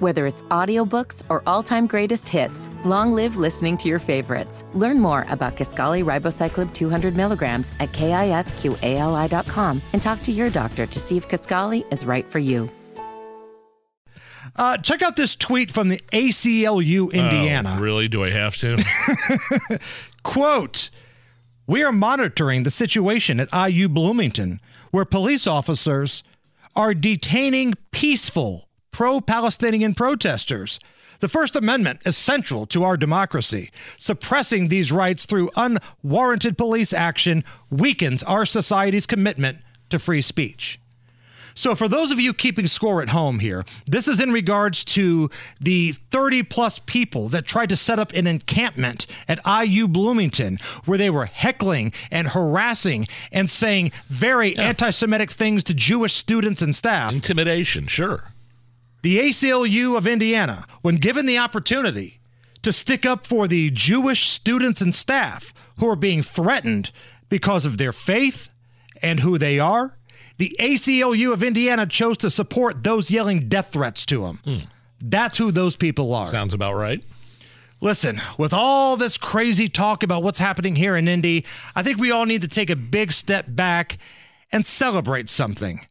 Whether it's audiobooks or all-time greatest hits, long live listening to your favorites. Learn more about Kisqali Ribociclib 200 milligrams at KISQALI.com and talk to your doctor to see if Kisqali is right for you. Check out this tweet from the ACLU Indiana. Oh, really? Do I have to? Quote, "We are monitoring the situation at IU Bloomington, where police officers are detaining peaceful pro-Palestinian protesters. The First Amendment is central to our democracy. Suppressing these rights through unwarranted police action weakens our society's commitment to free speech." So for those of you keeping score at home here, this is in regards to the 30-plus people that tried to set up an encampment at IU Bloomington where they were heckling and harassing and saying very anti-Semitic things to Jewish students and staff. Intimidation, sure. The ACLU of Indiana, when given the opportunity to stick up for the Jewish students and staff who are being threatened because of their faith and who they are, the ACLU of Indiana chose to support those yelling death threats to them. That's who those people are. Sounds about right. Listen, with all this crazy talk about what's happening here in Indy, I think we all need to take a big step back and celebrate something.